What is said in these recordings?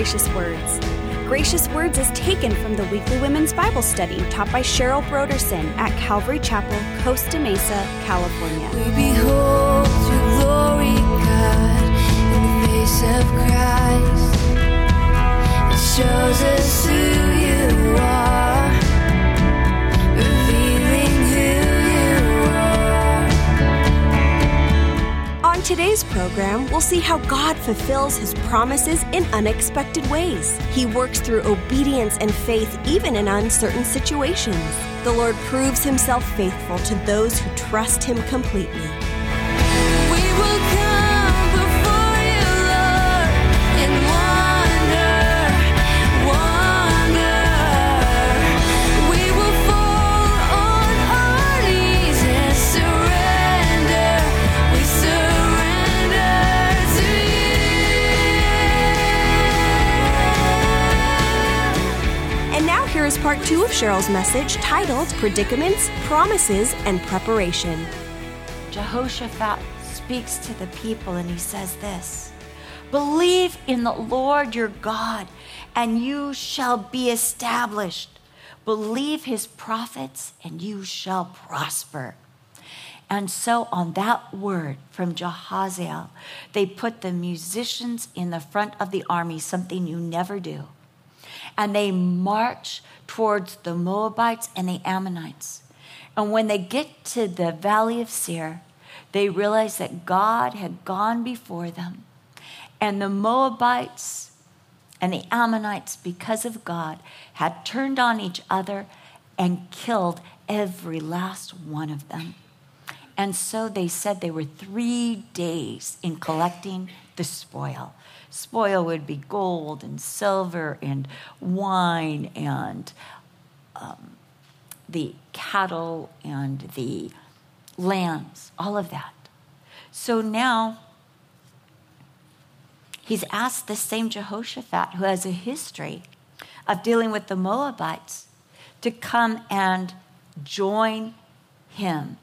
Gracious Words. Gracious Words is taken from the weekly women's Bible study taught by Cheryl Broderson at Calvary Chapel, Costa Mesa, California. We behold your glory, God, in the face of Christ. It shows us who you are, revealing who you are. On today's program, we'll see how God fulfills His promises in unexpected ways. He works through obedience and faith even in uncertain situations. The Lord proves Himself faithful to those who trust Him completely. We will come before you, Lord, and wonder. We will fall on our knees and surrender. We surrender to you. And now here is part 2 of Cheryl's message titled Predicaments, Promises, and Preparation. Jehoshaphat speaks to the people and he says this: believe in the Lord your God and you shall be established. Believe his prophets and you shall prosper. And so on that word from Jehaziel, they put the musicians in the front of the army, something you never do. And they march towards the Moabites and the Ammonites. And when they get to the valley of Seir, they realize that God had gone before them. And the Moabites and the Ammonites, because of God, had turned on each other and killed every last one of them. And so they said they were 3 days in collecting the spoil. Spoil would be gold and silver and wine and the cattle and the lambs, all of that. So now he's asked this same Jehoshaphat, who has a history of dealing with the Moabites, to come and join him.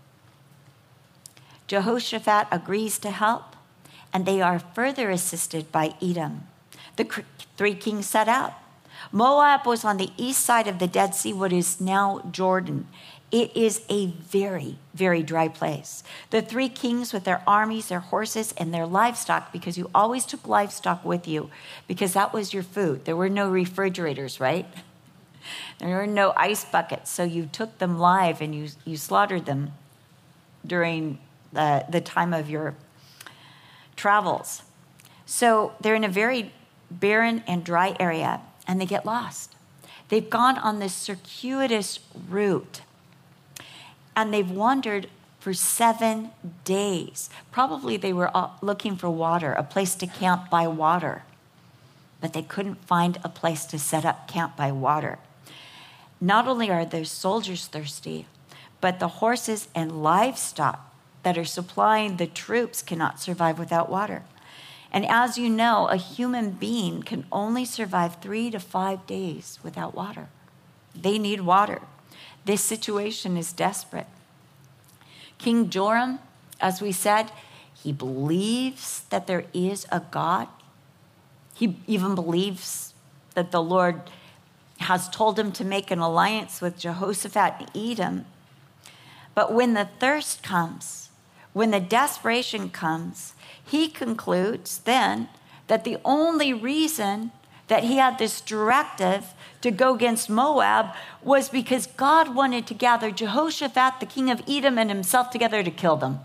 Jehoshaphat agrees to help, and they are further assisted by Edom. The 3 kings set out. Moab was on the east side of the Dead Sea, what is now Jordan. It is a very, very dry place. The 3 kings with their armies, their horses, and their livestock, because you always took livestock with you, because that was your food. There were no refrigerators, right? There were no ice buckets, so you took them live and you slaughtered them during the time of your travels. So they're in a very barren and dry area, and they get lost. They've gone on this circuitous route, and they've wandered for 7 days. Probably they were looking for water, a place to camp by water, but they couldn't find a place to set up camp by water. Not only are their soldiers thirsty, but the horses and livestock that are supplying the troops cannot survive without water. And as you know, a human being can only survive 3 to 5 days without water. They need water. This situation is desperate. King Joram, as we said, he believes that there is a God. He even believes that the Lord has told him to make an alliance with Jehoshaphat and Edom. But when the thirst comes, when the desperation comes, he concludes then that the only reason that he had this directive to go against Moab was because God wanted to gather Jehoshaphat, the king of Edom, and himself together to kill them.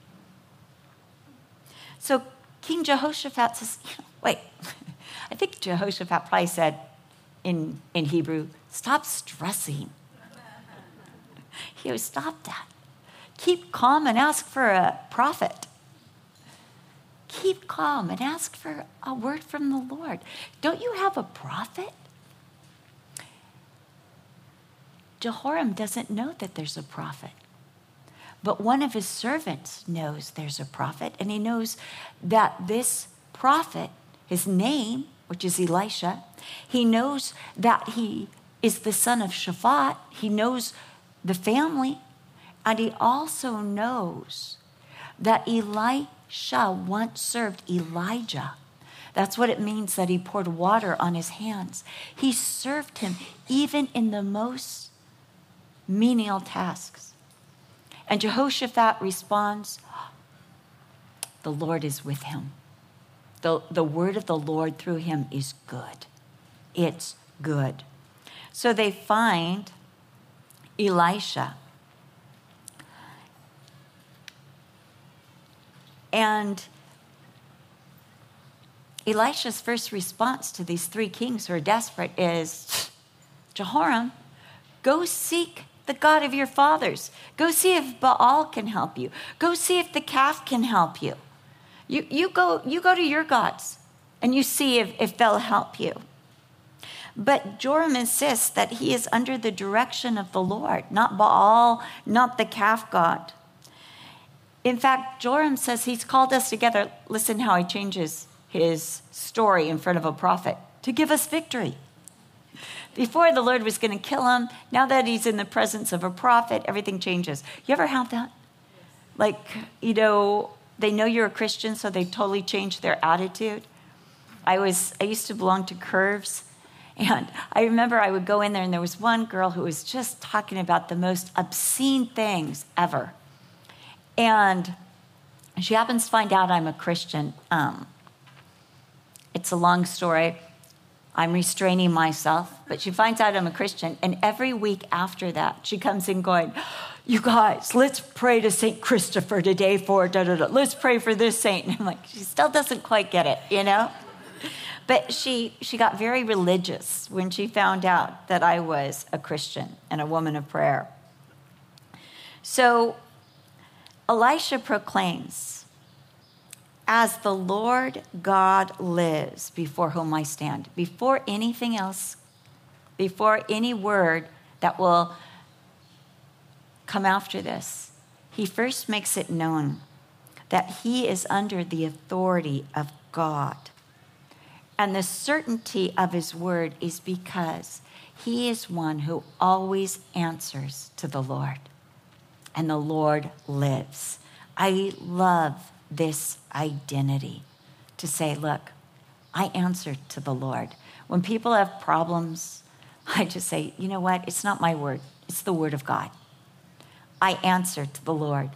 So King Jehoshaphat says, wait, I think Jehoshaphat probably said in Hebrew, stop stressing. He goes, stop that. Keep calm and ask for a prophet. Keep calm and ask for a word from the Lord. Don't you have a prophet? Jehoram doesn't know that there's a prophet. But one of his servants knows there's a prophet, and he knows that this prophet, his name, which is Elisha, he knows that he is the son of Shaphat. He knows the family. And he also knows that Elisha once served Elijah. That's what it means that he poured water on his hands. He served him even in the most menial tasks. And Jehoshaphat responds, the Lord is with him. The word of the Lord through him is good. It's good. So they find Elisha. And Elisha's first response to these three kings who are desperate is, Jehoram, go seek the God of your fathers. Go see if Baal can help you. Go see if the calf can help you. You go to your gods and you see if they'll help you. But Joram insists that he is under the direction of the Lord, not Baal, not the calf god. In fact, Joram says he's called us together. Listen how he changes his story in front of a prophet to give us victory. Before the Lord was going to kill him, now that he's in the presence of a prophet, everything changes. You ever have that? Like, they know you're a Christian, so they totally change their attitude. I used to belong to Curves, and I remember I would go in there, and there was one girl who was just talking about the most obscene things ever. And she happens to find out I'm a Christian. It's a long story. I'm restraining myself, but she finds out I'm a Christian. And every week after that, she comes in going, you guys, let's pray to St. Christopher today for da-da-da. Let's pray for this saint. And I'm like, she still doesn't quite get it, But she got very religious when she found out that I was a Christian and a woman of prayer. So Elisha proclaims, as the Lord God lives before whom I stand, before anything else, before any word that will come after this, he first makes it known that he is under the authority of God. And the certainty of his word is because he is one who always answers to the Lord. And the Lord lives. I love this identity to say, look, I answer to the Lord. When people have problems, I just say, you know what? It's not my word. It's the word of God. I answer to the Lord.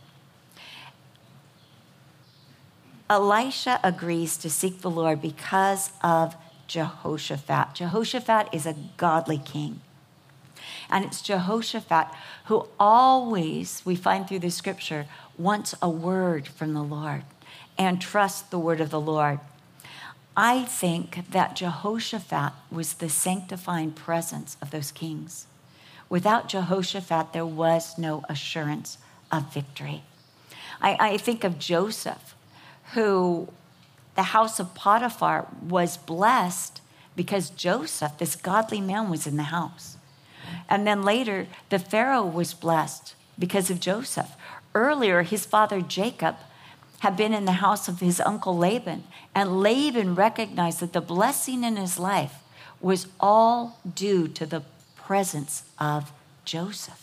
Elisha agrees to seek the Lord because of Jehoshaphat. Jehoshaphat is a godly king. And it's Jehoshaphat who always, we find through the scripture, wants a word from the Lord and trusts the word of the Lord. I think that Jehoshaphat was the sanctifying presence of those kings. Without Jehoshaphat, there was no assurance of victory. I think of Joseph, who the house of Potiphar was blessed because Joseph, this godly man, was in the house. And then later, the Pharaoh was blessed because of Joseph. Earlier, his father Jacob had been in the house of his uncle Laban, and Laban recognized that the blessing in his life was all due to the presence of Jacob.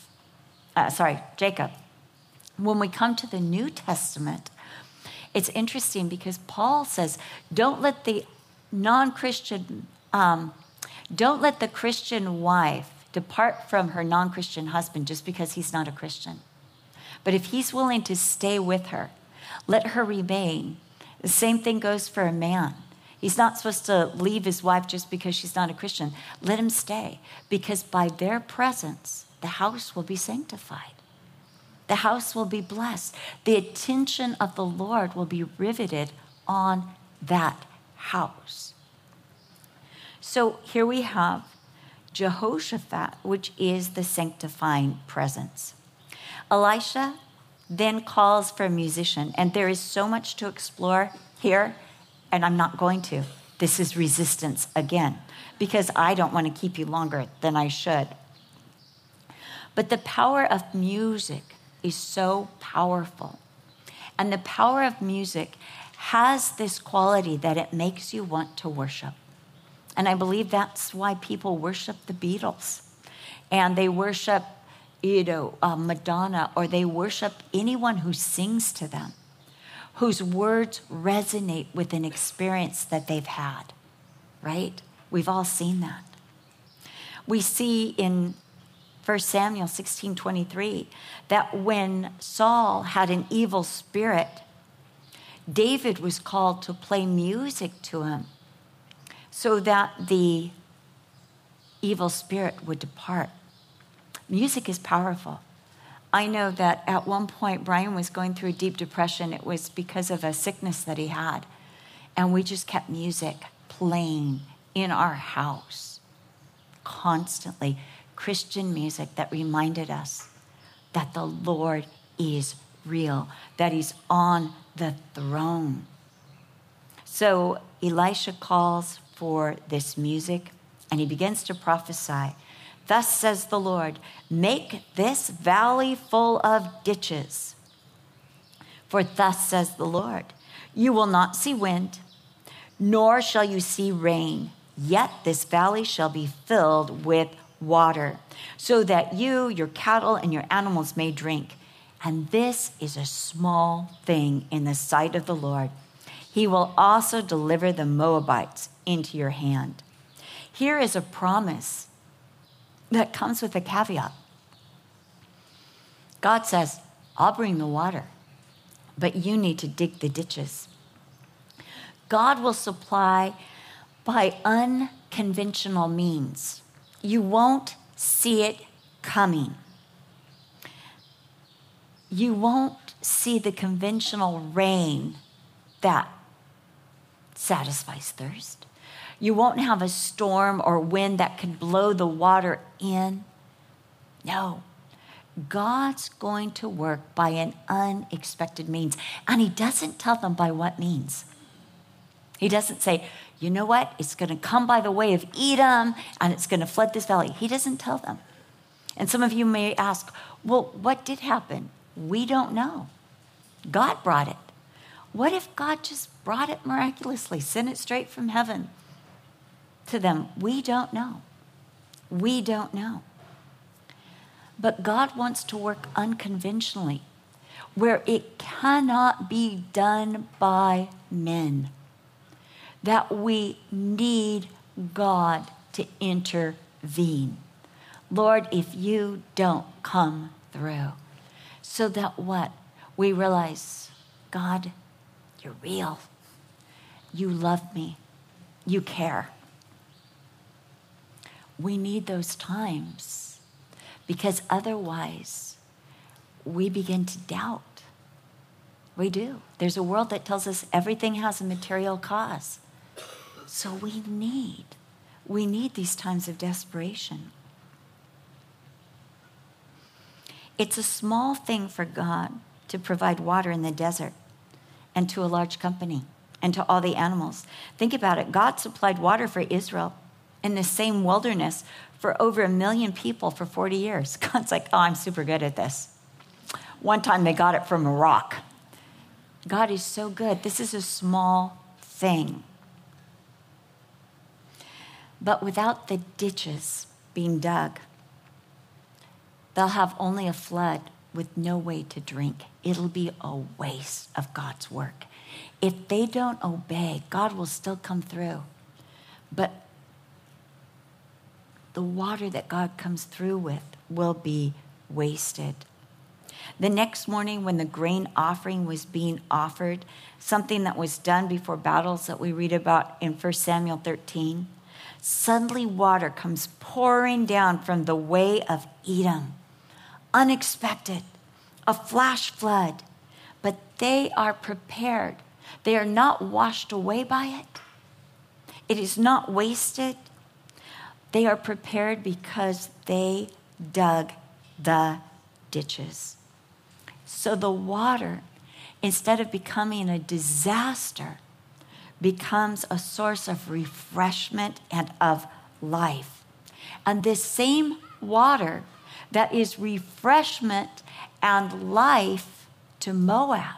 When we come to the New Testament, it's interesting because Paul says, don't let the Christian wife depart from her non-Christian husband just because he's not a Christian. But if he's willing to stay with her, let her remain. The same thing goes for a man. He's not supposed to leave his wife just because she's not a Christian. Let him stay, because by their presence, the house will be sanctified. The house will be blessed. The attention of the Lord will be riveted on that house. So here we have Jehoshaphat, which is the sanctifying presence. Elisha then calls for a musician, and there is so much to explore here, and I'm not going to. This is resistance again, because I don't want to keep you longer than I should. But the power of music is so powerful. And the power of music has this quality that it makes you want to worship. And I believe that's why people worship the Beatles. And they worship, Madonna, or they worship anyone who sings to them, whose words resonate with an experience that they've had, right? We've all seen that. We see in 1 Samuel 16:23 that when Saul had an evil spirit, David was called to play music to him so that the evil spirit would depart. Music is powerful. I know that at one point Brian was going through a deep depression. It was because of a sickness that he had. And we just kept music playing in our house constantly. Christian music that reminded us that the Lord is real, that he's on the throne. So Elisha calls for this music and he begins to prophesy. Thus says the Lord, make this valley full of ditches. For thus says the Lord, you will not see wind, nor shall you see rain, yet this valley shall be filled with water, so that you, your cattle, and your animals may drink. And this is a small thing in the sight of the Lord. He will also deliver the Moabites into your hand. Here is a promise that comes with a caveat. God says, I'll bring the water, but you need to dig the ditches. God will supply by unconventional means. You won't see it coming. You won't see the conventional rain that satisfies thirst. You won't have a storm or wind that can blow the water in. No, God's going to work by an unexpected means. And he doesn't tell them by what means. He doesn't say, you know what? It's going to come by the way of Edom and it's going to flood this valley. He doesn't tell them. And some of you may ask, well, what did happen? We don't know. God brought it. What if God just brought it miraculously, sent it straight from heaven to them? We don't know. We don't know. But God wants to work unconventionally, where it cannot be done by men. That we need God to intervene. Lord, if you don't come through, so that what? We realize, God, you're real. You love me. You care. We need those times because otherwise we begin to doubt. We do. There's a world that tells us everything has a material cause. So we need these times of desperation. It's a small thing for God to provide water in the desert and to a large company and to all the animals. Think about it. God supplied water for Israel in the same wilderness for over 1 million people for 40 years. God's like, oh, I'm super good at this. One time they got it from a rock. God is so good. This is a small thing. But without the ditches being dug, they'll have only a flood with no way to drink. It'll be a waste of God's work. If they don't obey, God will still come through. But the water that God comes through with will be wasted. The next morning when the grain offering was being offered, something that was done before battles that we read about in 1 Samuel 13, suddenly water comes pouring down from the way of Edom. Unexpected, a flash flood, but they are prepared. They are not washed away by it. It is not wasted. They are prepared because they dug the ditches. So the water, instead of becoming a disaster, becomes a source of refreshment and of life. And this same water that is refreshment and life to Moab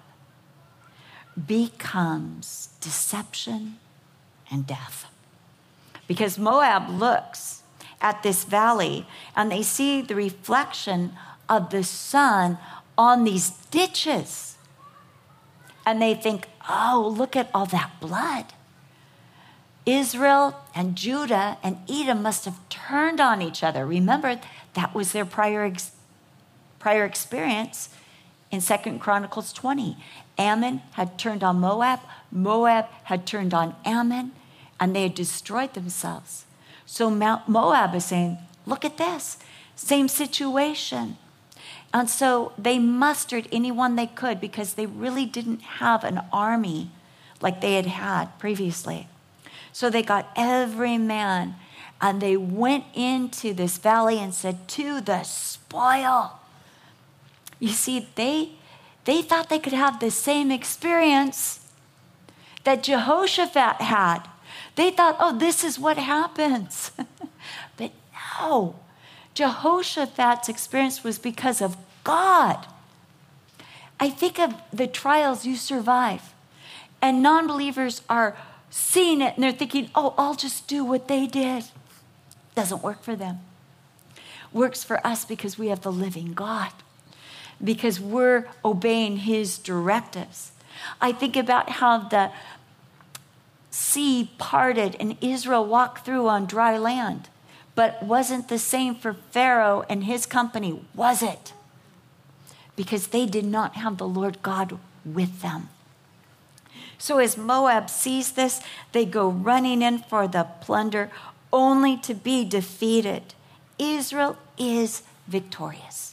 becomes deception and death. Because Moab looks at this valley and they see the reflection of the sun on these ditches. And they think, oh, look at all that blood. Israel and Judah and Edom must have turned on each other. Remember, that was their prior experience in 2 Chronicles 20. Ammon had turned on Moab. Moab had turned on Ammon, and they had destroyed themselves. So Moab is saying, look at this, same situation. And so they mustered anyone they could because they really didn't have an army like they had had previously. So they got every man, and they went into this valley and said, to the spoil. You see, they thought they could have the same experience that Jehoshaphat had. They thought, oh, this is what happens. But no, Jehoshaphat's experience was because of God. I think of the trials you survive, and non-believers are seeing it and they're thinking, oh, I'll just do what they did. Doesn't work for them. Works for us because we have the living God, because we're obeying his directives. I think about how the sea parted and Israel walked through on dry land, but wasn't the same for Pharaoh and his company, was it? Because they did not have the Lord God with them. So as Moab sees this, they go running in for the plunder, only to be defeated. Israel is victorious.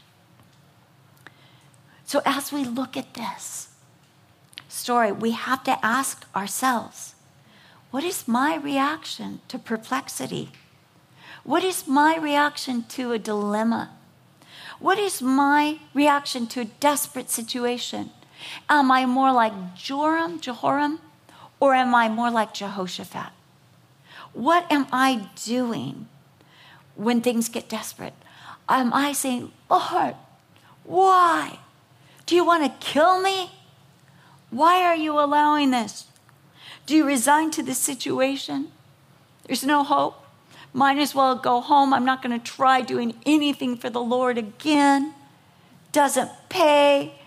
So as we look at this story, we have to ask ourselves, what is my reaction to perplexity? What is my reaction to a dilemma? What is my reaction to a desperate situation? Am I more like Jehoram, or am I more like Jehoshaphat? What am I doing when things get desperate? Am I saying, Lord, why? Do you want to kill me? Why are you allowing this? Do you resign to the situation? There's no hope. Might as well go home. I'm not going to try doing anything for the Lord again. Doesn't pay.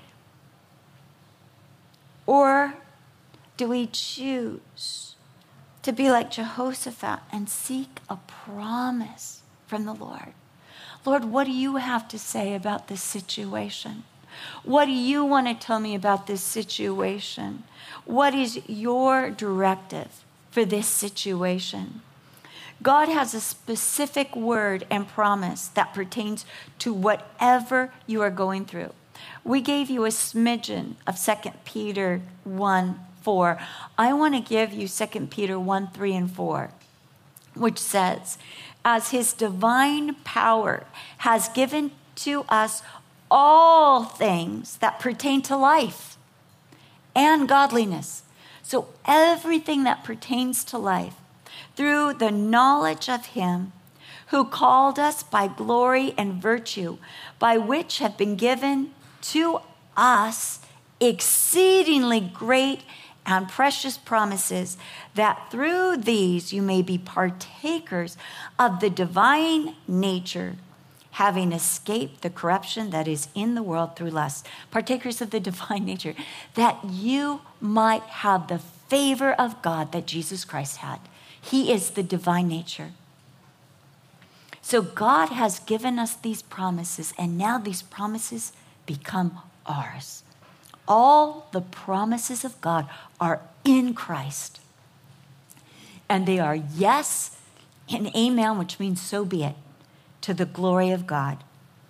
Or do we choose to be like Jehoshaphat and seek a promise from the Lord? Lord, what do you have to say about this situation? What do you want to tell me about this situation? What is your directive for this situation? God has a specific word and promise that pertains to whatever you are going through. We gave you a smidgen of 2 Peter 1:4. I want to give you 2 Peter 1:3 and 4, which says, as his divine power has given to us all things that pertain to life and godliness. So everything that pertains to life, through the knowledge of him who called us by glory and virtue, by which have been given to us exceedingly great and precious promises, that through these you may be partakers of the divine nature, having escaped the corruption that is in the world through lust. Partakers of the divine nature, that you might have the favor of God that Jesus Christ had. He is the divine nature. So God has given us these promises, and now these promises become ours. All the promises of God are in Christ. And they are yes and amen, which means so be it, to the glory of God.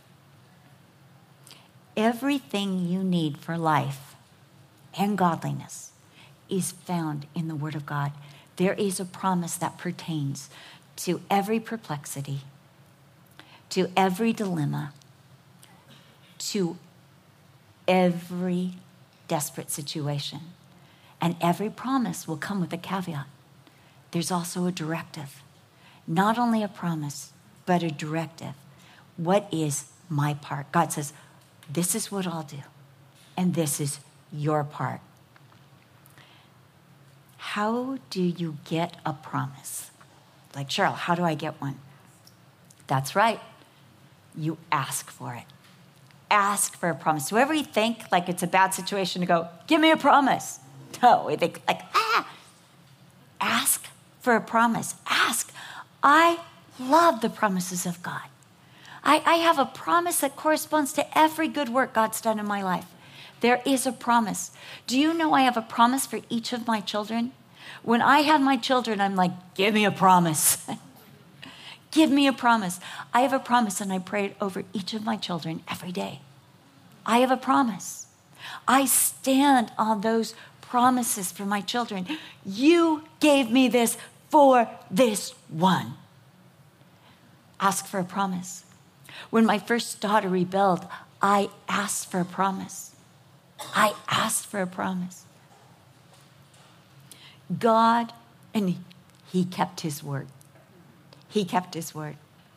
Everything you need for life and godliness is found in the Word of God. There is a promise that pertains to every perplexity, to every dilemma, to every desperate situation. And every promise will come with a caveat. There's also a directive. Not only a promise, but a directive. What is my part? God says, this is what I'll do, and this is your part. How do you get a promise? Like, Cheryl, how do I get one? That's right. You ask for it. ask for a promise. Do we think like it's a bad situation to go, give me a promise? No, we think like, ask for a promise. Ask. I love the promises of God. I have a promise that corresponds to every good work God's done in my life. There is a promise. Do you know I have a promise for each of my children? When I had my children, I'm like, give me a promise. Give me a promise. I have a promise, and I pray it over each of my children every day. I have a promise. I stand on those promises for my children. You gave me this for this one. Ask for a promise. When my first daughter rebelled, I asked for a promise. I asked for a promise. God, and he kept his word. He kept his word.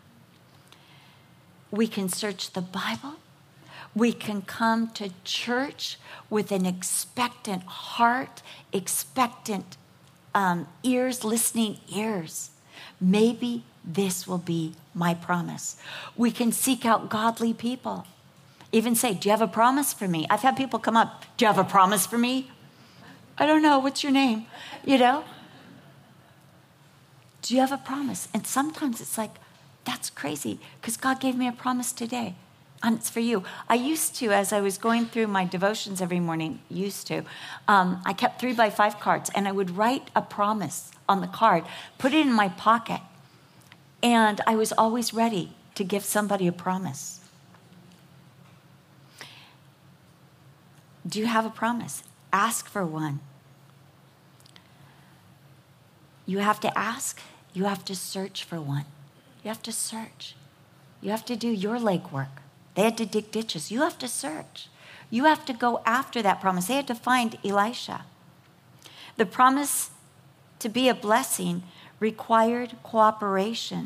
We can search the Bible. We can come to church with an expectant heart, expectant ears, listening ears. Maybe this will be my promise. We can seek out godly people. Even say, do you have a promise for me? I've had people come up, do you have a promise for me? I don't know, what's your name? You know? Do you have a promise? And sometimes it's like, that's crazy, because God gave me a promise today, and it's for you. I used to, as I was going through my devotions every morning, I kept 3x5 cards, and I would write a promise on the card, put it in my pocket, and I was always ready to give somebody a promise. Do you have a promise? Ask for one. You have to ask. You have to search for one. You have to search. You have to do your legwork. They had to dig ditches. You have to search. You have to go after that promise. They had to find Elisha. The promise to be a blessing required cooperation.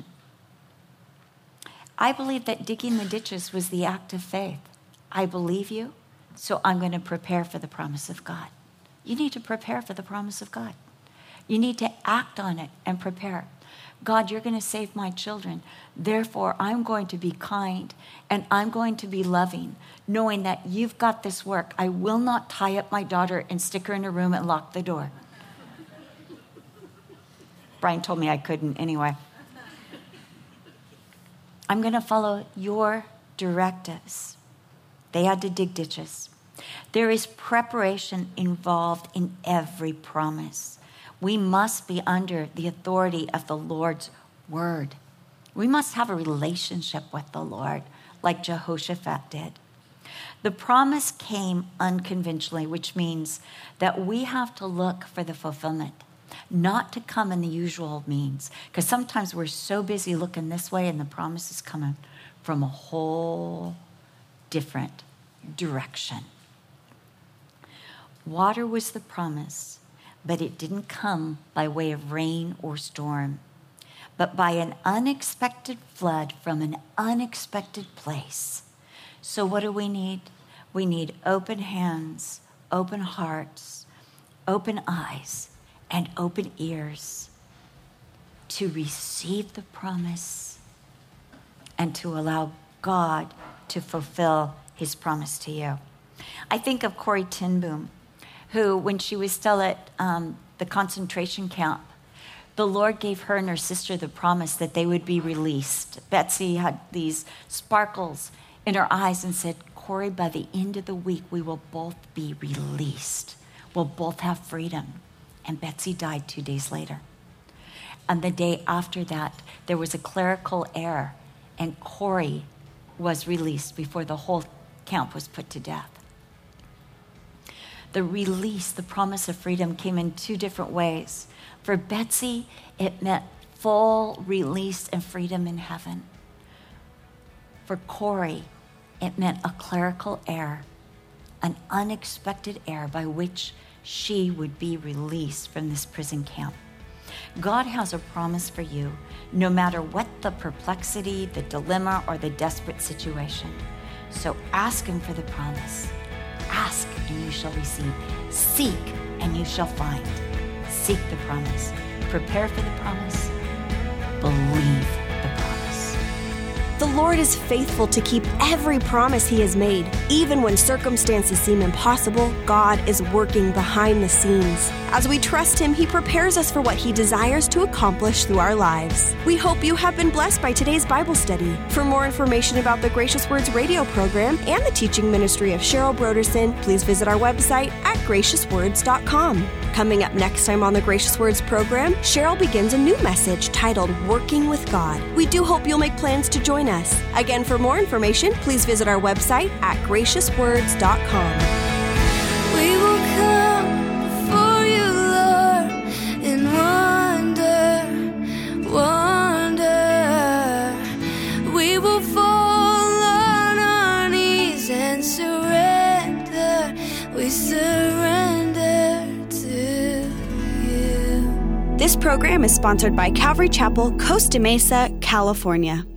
I believe that digging the ditches was the act of faith. I believe you, so I'm going to prepare for the promise of God. You need to prepare for the promise of God. You need to act on it and prepare. God, you're going to save my children. Therefore, I'm going to be kind and I'm going to be loving, knowing that you've got this work. I will not tie up my daughter and stick her in a room and lock the door. Brian told me I couldn't anyway. I'm going to follow your directives. They had to dig ditches. There is preparation involved in every promise. We must be under the authority of the Lord's word. We must have a relationship with the Lord like Jehoshaphat did. The promise came unconventionally, which means that we have to look for the fulfillment, not to come in the usual means. Because sometimes we're so busy looking this way and the promise is coming from a whole different direction. Water was the promise, but it didn't come by way of rain or storm, but by an unexpected flood from an unexpected place. So what do we need? We need open hands, open hearts, open eyes, and open ears to receive the promise and to allow God to fulfill his promise to you. I think of Corrie ten Boom, who, when she was still at the concentration camp, the Lord gave her and her sister the promise that they would be released. Betsy had these sparkles in her eyes and said, Corrie, by the end of the week, we will both be released. We'll both have freedom. And Betsy died 2 days later. And the day after that, there was a clerical error, and Corrie was released before the whole camp was put to death. The release, the promise of freedom, came in two different ways. For Betsy, it meant full release and freedom in heaven. For Corrie, it meant a clerical error, an unexpected error by which she would be released from this prison camp. God has a promise for you, no matter what the perplexity, the dilemma, or the desperate situation. So ask him for the promise. Ask and you shall receive. Seek and you shall find. Seek the promise. Prepare for the promise. Believe the promise. The Lord is faithful to keep every promise He has made. Even when circumstances seem impossible, God is working behind the scenes. As we trust Him, He prepares us for what He desires to accomplish through our lives. We hope you have been blessed by today's Bible study. For more information about the Gracious Words radio program and the teaching ministry of Cheryl Broderson, please visit our website at graciouswords.com. Coming up next time on the Gracious Words program, Cheryl begins a new message titled Working with God. We do hope you'll make plans to join us. Again, for more information, please visit our website at graciouswords.com. We will come before you, Lord, in wonder. We will fall on our knees and surrender. We surrender to you. This program is sponsored by Calvary Chapel, Costa Mesa, California.